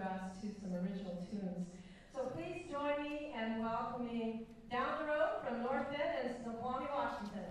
bluegrass to some original tunes. So please join me in welcoming down the road from North Bend and Snoqualmie, Washington.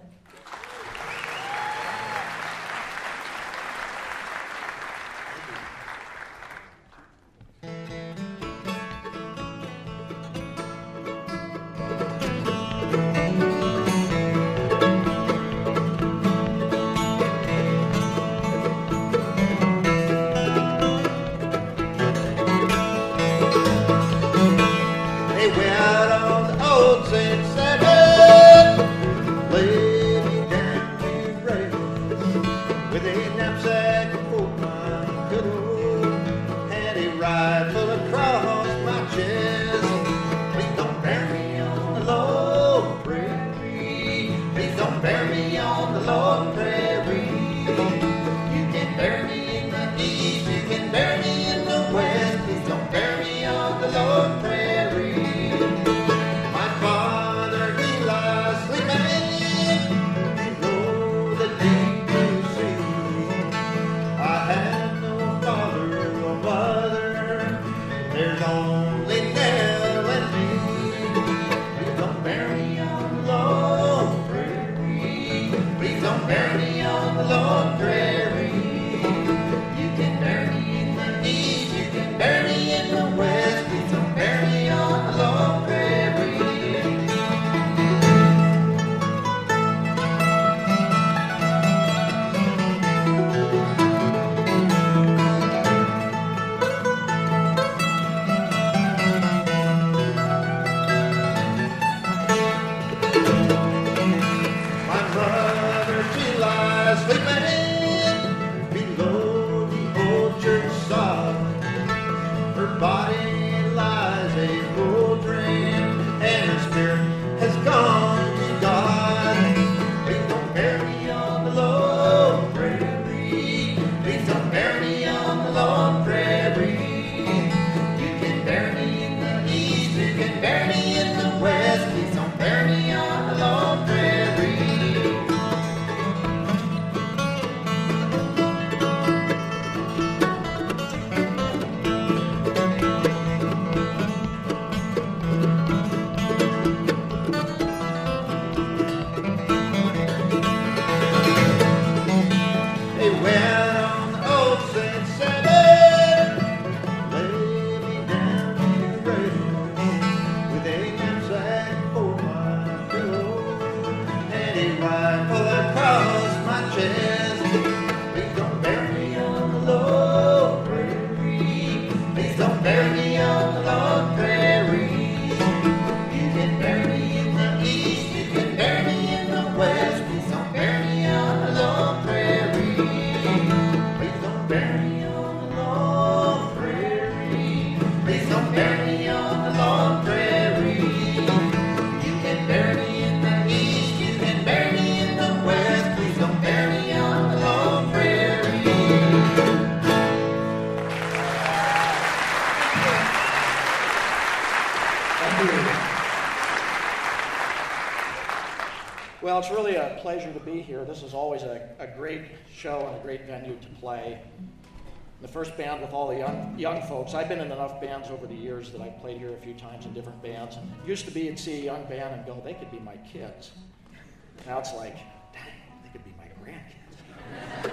Well, it's really a pleasure to be here. This is always a great show and a great venue to play. The first band with all the young folks. I've been in enough bands over the years that I've played here a few times in different bands. And it used to be you'd see a young band and go, they could be my kids. Now it's like, dang, they could be my grandkids.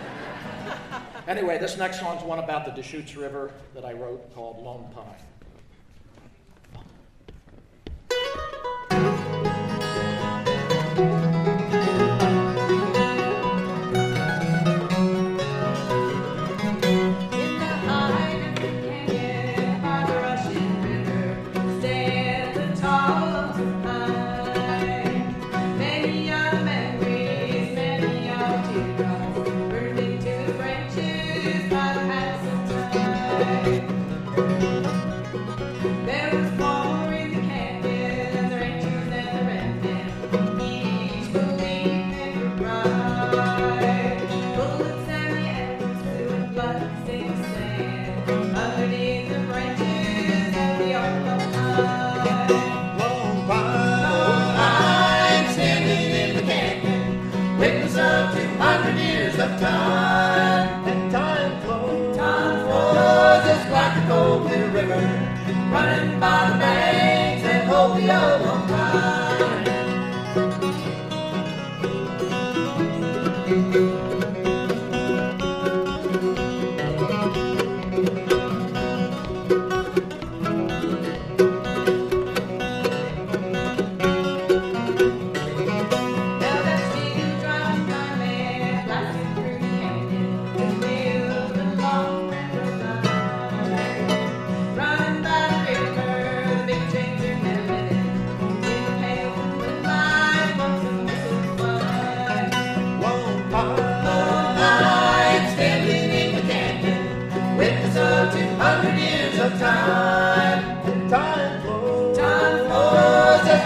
Anyway, this next song's one about the Deschutes River that I wrote called Lone Pine. Time, and time flows just like a cold blue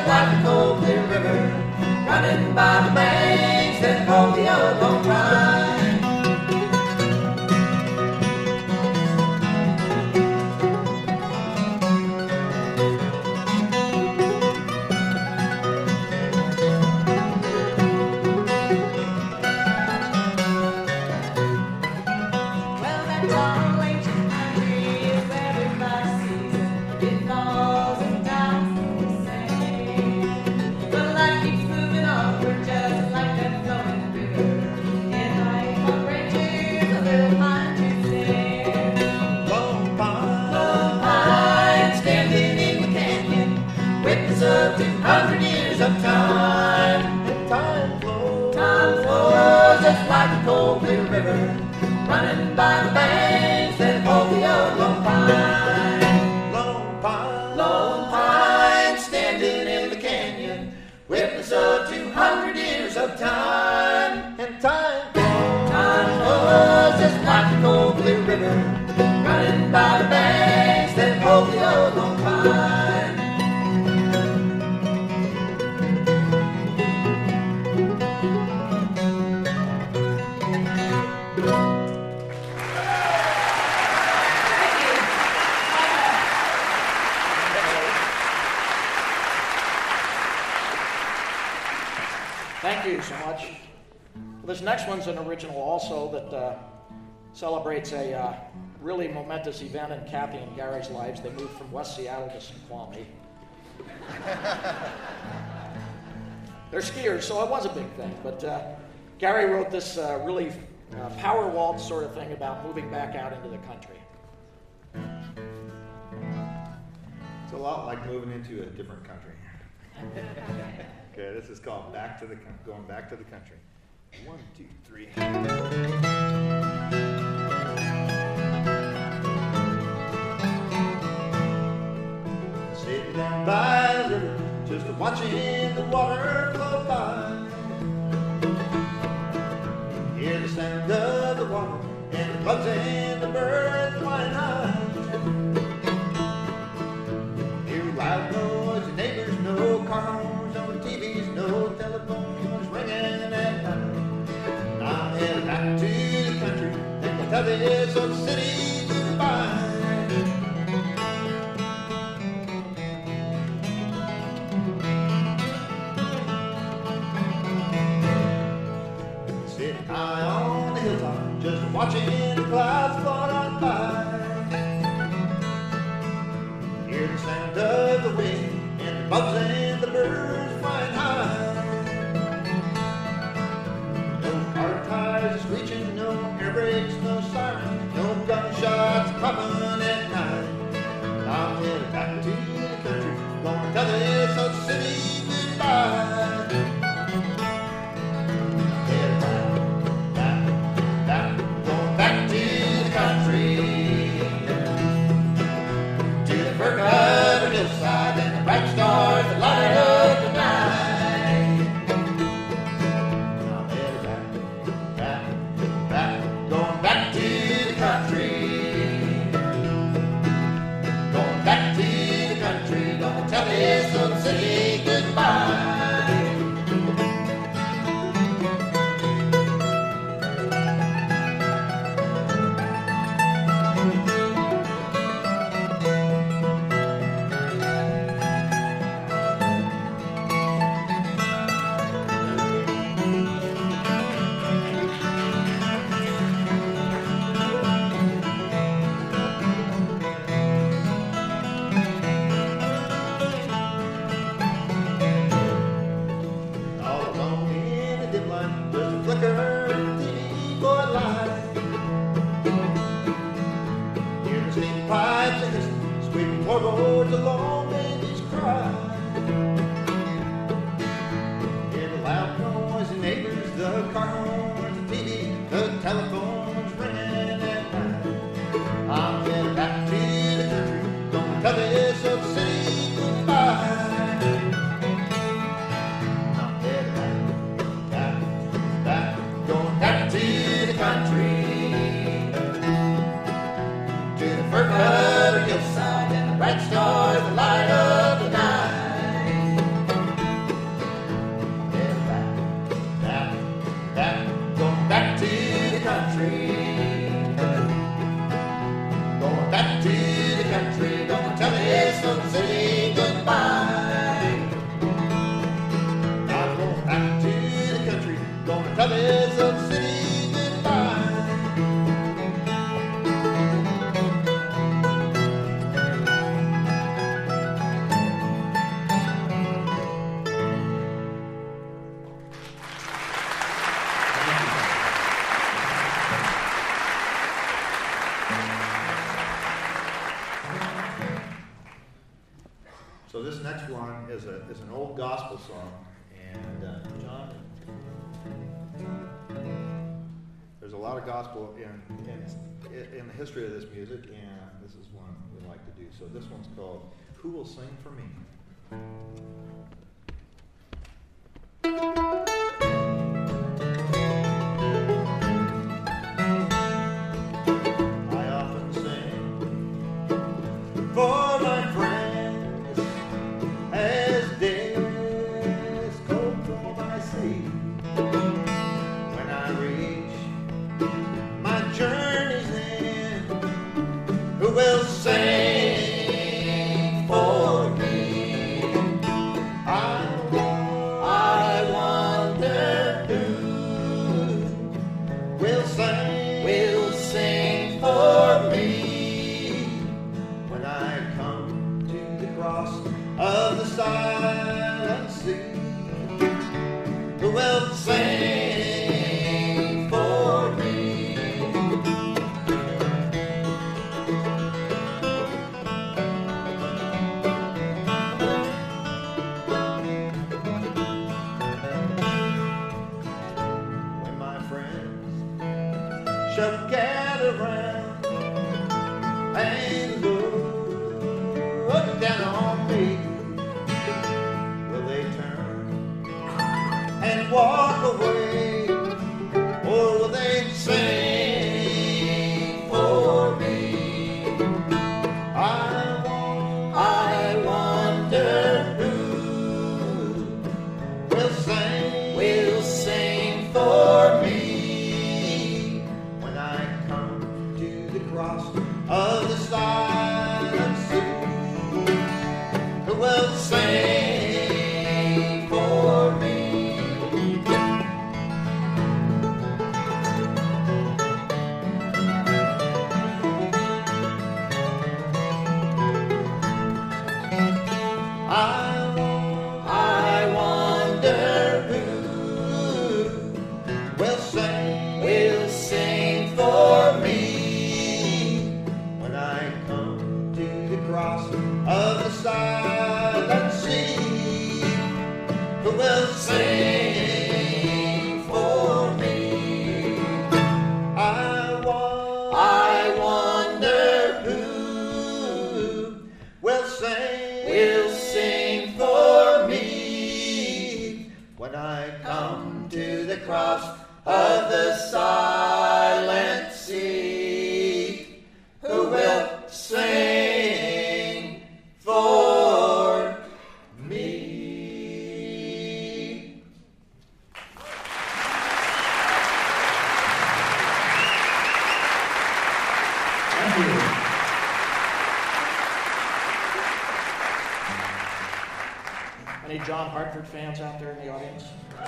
just like the cold clear river running by the banks that hold the Yellowstone pine. Running by the banks that hold the Lone Pine. Lone Pine, standing in the canyon, witness of 200 years of time. And time flows just like the cold clear river, running by the banks that hold the Lone Pine. Thank you so much. Well, this next one's an original also that celebrates a really momentous event in Kathy and Gary's lives. They moved from West Seattle to Snoqualmie. They're skiers, so it was a big thing. But Gary wrote this really power waltz sort of thing about moving back out into the country. It's a lot like moving into a different country. Okay, this is called Going Back to the Country. 1, 2, 3. Sitting down by the river, just watching the water flow by. Hear the sound of the water and the bugs and the birds flying high. Hear loud noise and neighbors, no car horns on the TVs, no telephones ringing at night. I'm headed back to the country and will tell this old city goodbye. Sitting high on the hilltop, just watching the clouds float on by. Hear the sound of the wind and the bugs and the birds flying high. No car tires screeching, no air brakes, no sirens, no gunshots popping at night. I'm headed back to the country, gonna tell this old city goodbye. Going back to the country, to the fur-covered hillside and the bright stars that light up the night. I'm headed back, going back to the country, going back to the country, gonna tell this old city goodbye. Floorboards along babies cry. Hear the loud noise and neighbors, the car horns, the TV, the telephones ringing at night. I'm headed back to the country, gonna tell this old city goodbye. I'm headed back, going back to the country, to the fur-covered hillside and the bright stars that light next one is an old gospel song, and John, there's a lot of gospel in the history of this music, and this is one we like to do. So this one's called "Who Will Sing for Me." I often sing for my friends as days go through my sea. When I reach my journey's end, who will sing for me? I wonder who will sing for me when I come to the cross of the silent sea. Who will sing for me? When my friends shall gather round and look down on me, will they turn and walk away, or will they sing for me? I wonder who will sing for me when I come to the cross of the silent sea. Who will sing for me? I wonder who will sing for me when I come to the cross of the silent sea. Who will sing for me? I wonder who will sing for me when I come to the cross of the silent sea. Who will sing for me? Thank you. Any John Hartford fans out there in the audience?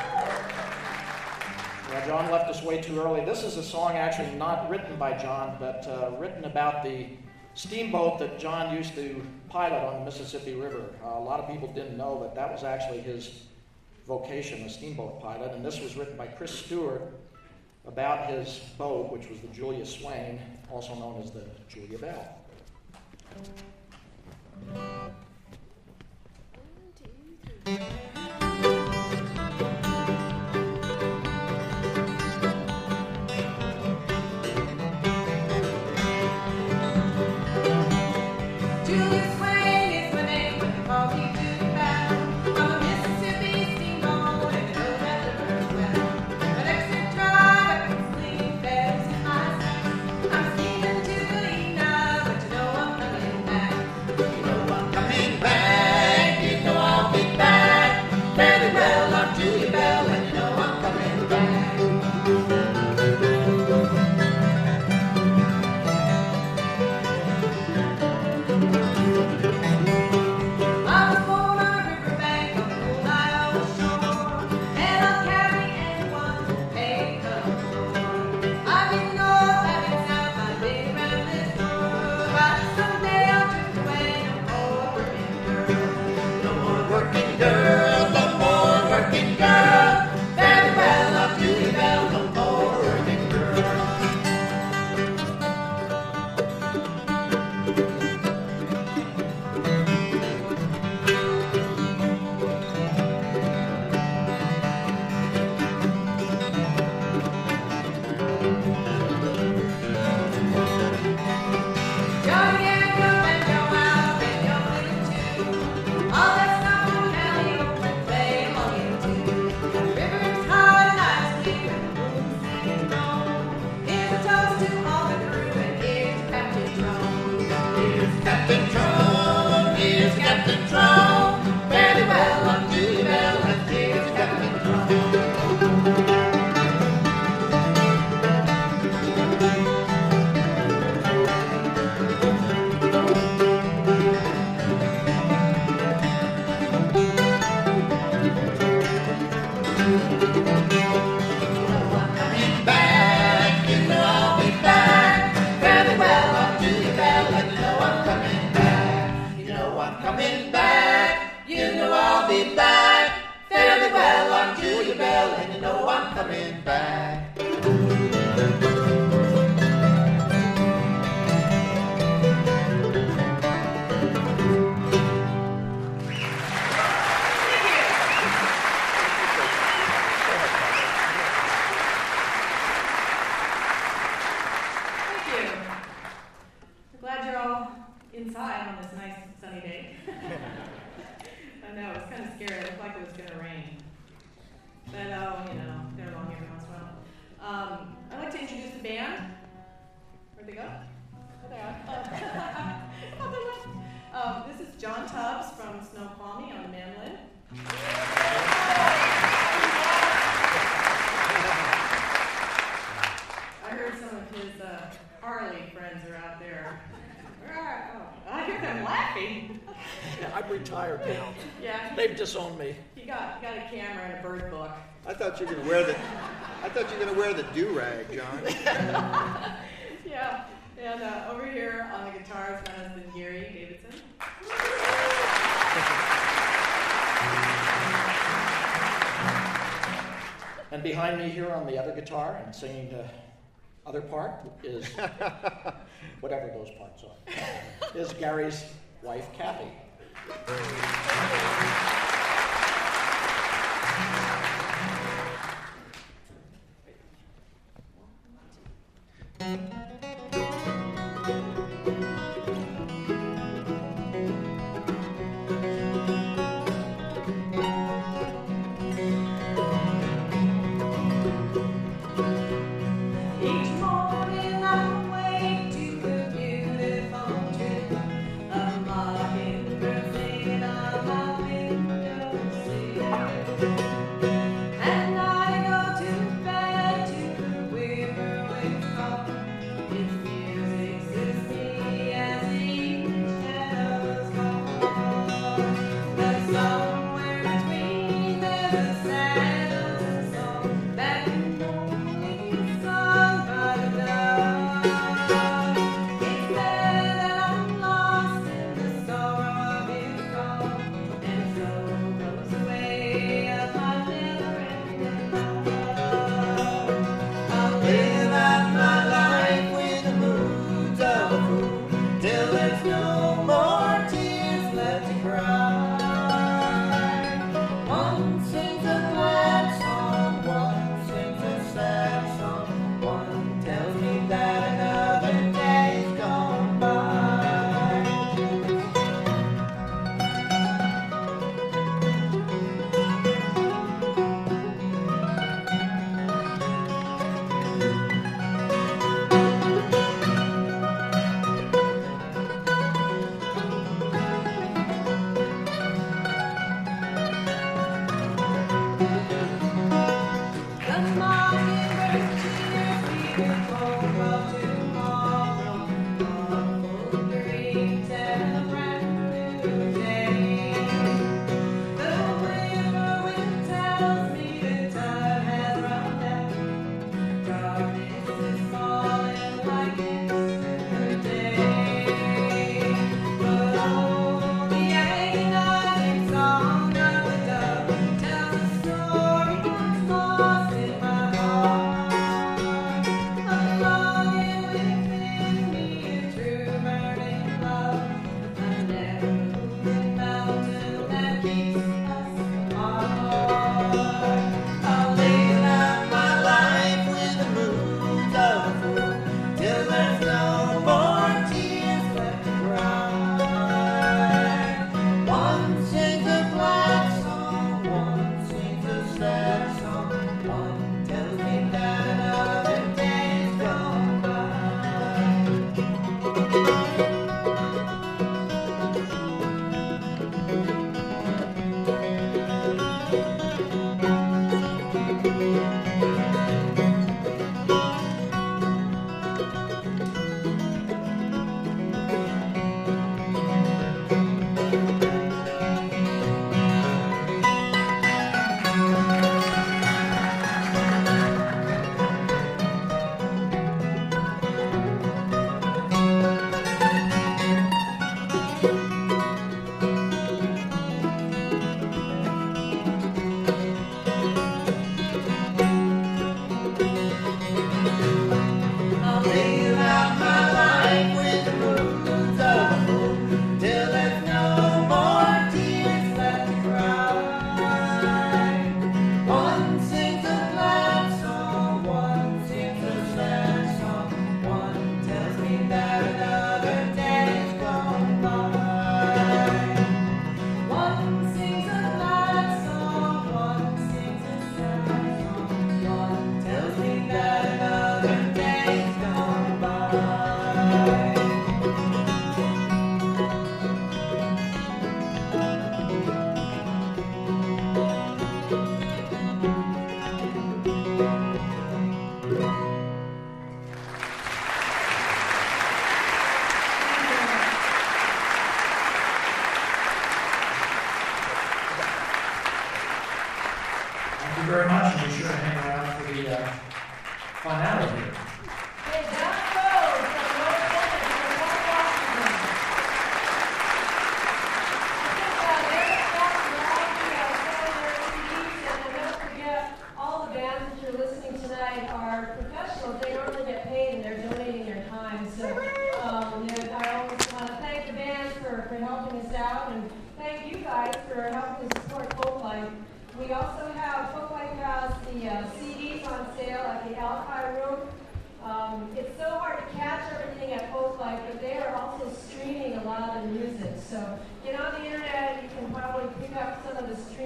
Yeah, John left us way too early. This is a song actually not written by John, but written about the steamboat that John used to pilot on the Mississippi River. A lot of people didn't know, but that was actually his vocation, a steamboat pilot. And this was written by Chris Stewart about his boat, which was the Julia Swain, also known as the Julia Bell. Julia Swain is my name, but they call me Julia Bell. I'm a Mississippi steamboat, and you know that river well. An exit drive, I can sleep, bells in my sight. I'm steaming to Galena, but you know I'm coming back. You know I'm coming Where'd they go? Oh, they are. Oh, they left. This is John Tubbs from Snoqualmie on the mandolin. I heard some of his Harley friends are out there. Oh, I hear them laughing. Yeah, I'm retired now. Yeah, They've disowned me. he got a camera and a bird book. I thought you were gonna wear the do-rag, John. Yeah, and over here on the guitar is my husband Gary Davidson. And behind me here on the other guitar and singing the other part is, whatever those parts are, is Gary's wife, Kathy. Each morning I wake to the beautiful tune of mockingbirds singing on my windowsill.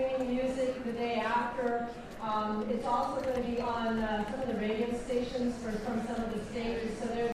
streaming music the day after. It's also going to be on some of the radio stations from some of the stages. So there's